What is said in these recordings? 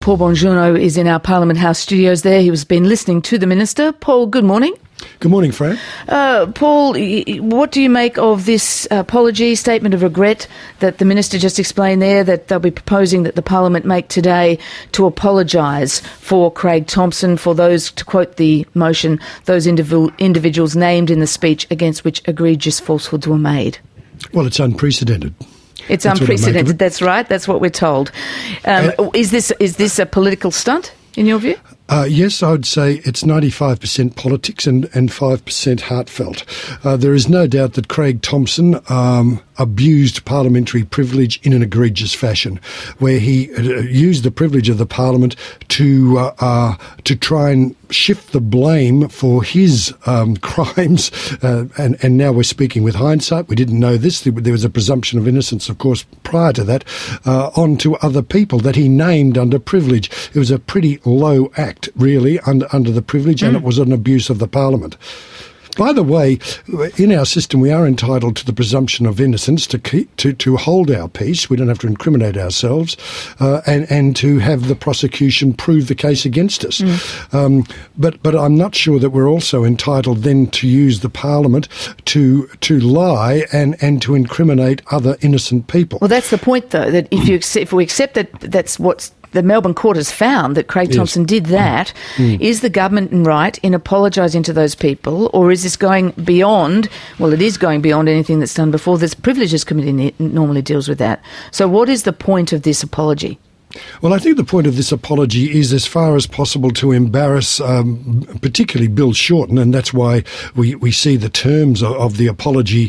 Paul Bongiorno is in our Parliament House studios there. He has been listening to the Minister. Paul, good morning. Good morning, Fran. Paul, what do you make of this apology, statement of regret that the Minister just explained there, that they'll be proposing that the Parliament make today to apologise for Craig Thomson, for those, to quote the motion, those individuals named in the speech against which egregious falsehoods were made? Well, it's unprecedented. It's unprecedented, that's right, that's what we're told. Is this a political stunt, in your view? Yes, I would say it's 95% politics and 5% heartfelt. There is no doubt that Craig Thomson abused parliamentary privilege in an egregious fashion, where he used the privilege of the Parliament to try and shift the blame for his crimes. And now we're speaking with hindsight. We didn't know this. There was a presumption of innocence, of course, prior to that, onto other people that he named under privilege. It was a pretty low act, really, under the privilege, and it was an abuse of the Parliament. By the way, in our system, we are entitled to the presumption of innocence to hold our peace. We don't have to incriminate ourselves, and to have the prosecution prove the case against us. But I'm not sure that we're also entitled then to use the Parliament to lie and to incriminate other innocent people. Well, that's the point, though, that if we accept that that's what's the Melbourne Court has found, that Craig Thomson did that. Is the government right in apologising to those people, or is this going beyond? Well, it is going beyond anything that's done before. This Privileges Committee normally deals with that. So what is the point of this apology? Well, I think the point of this apology is as far as possible to embarrass particularly Bill Shorten, and that's why we see the terms of the apology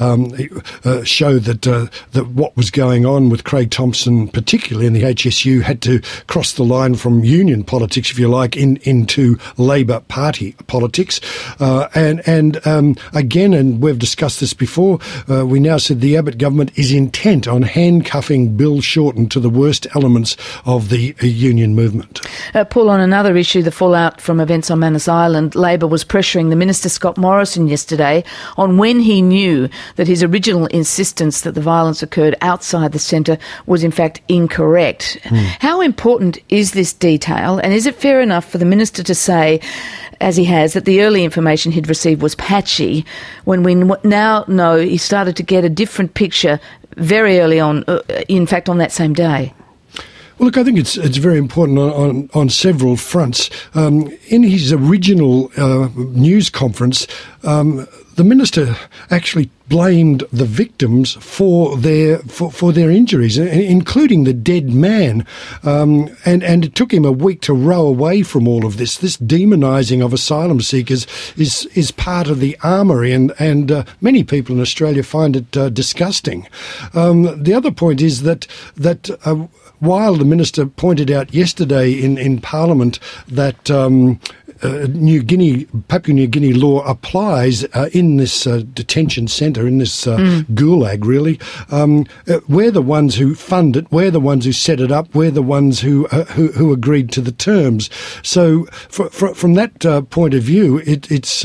show that what was going on with Craig Thomson, particularly in the HSU, had to cross the line from union politics, if you like, into Labor Party politics. And again, and we've discussed this before, we now said the Abbott government is intent on handcuffing Bill Shorten to the worst elements of the union movement. Paul, on another issue, the fallout from events on Manus Island, Labor was pressuring the Minister, Scott Morrison, yesterday on when he knew that his original insistence that the violence occurred outside the centre was in fact incorrect. How important is this detail, and is it fair enough for the Minister to say, as he has, that the early information he'd received was patchy, when we now know he started to get a different picture very early on, in fact on that same day? Well, look, I think it's very important on several fronts. In his original news conference, the Minister actually blamed the victims for their injuries, including the dead man. And it took him a week to row away from all of this. This demonising of asylum seekers is part of the armoury, and many people in Australia find it disgusting. The other point is that while the Minister pointed out yesterday in Parliament that Papua New Guinea law applies in this detention centre, in this gulag, really, we're the ones who fund it, we're the ones who set it up, we're the ones who agreed to the terms. So from that point of view, it's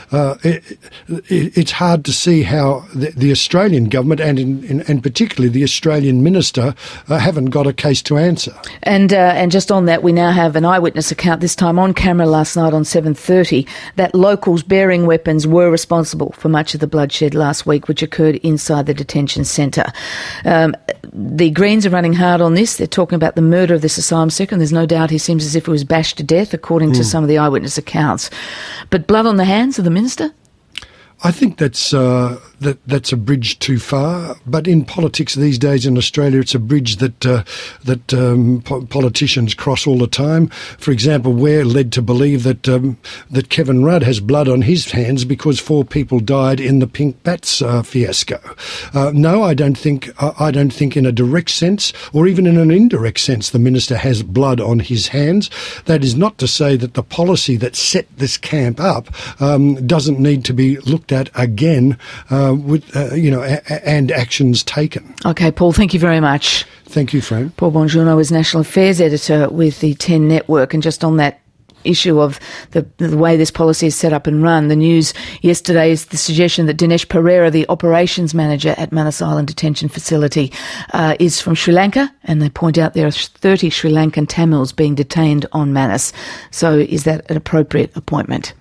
hard to see how the Australian government and particularly the Australian Minister haven't got a case to answer. And just on that, we now have an eyewitness account, this time on camera last night on 7:30, that locals bearing weapons were responsible for much of the bloodshed last week, which occurred inside the detention centre. The Greens are running hard on this. They're talking about the murder of this asylum seeker, and there's no doubt he seems as if he was bashed to death, according to some of the eyewitness accounts. But blood on the hands of the Minister? I think that's a bridge too far. But in politics these days in Australia, it's a bridge that politicians cross all the time. For example, we're led to believe that Kevin Rudd has blood on his hands because 4 people died in the Pink Bats fiasco. No, I don't think in a direct sense, or even in an indirect sense, the Minister has blood on his hands. That is not to say that the policy that set this camp up doesn't need to be looked at again and actions taken. Okay, Paul, thank you very much. Thank you, Fran. Paul Bongiorno is National Affairs Editor with the 10 Network, and just on that issue of the way this policy is set up and run. The news yesterday is the suggestion that Dinesh Pereira, the operations manager at Manus Island Detention Facility, is from Sri Lanka, and they point out there are 30 Sri Lankan Tamils being detained on Manus. So is that an appropriate appointment?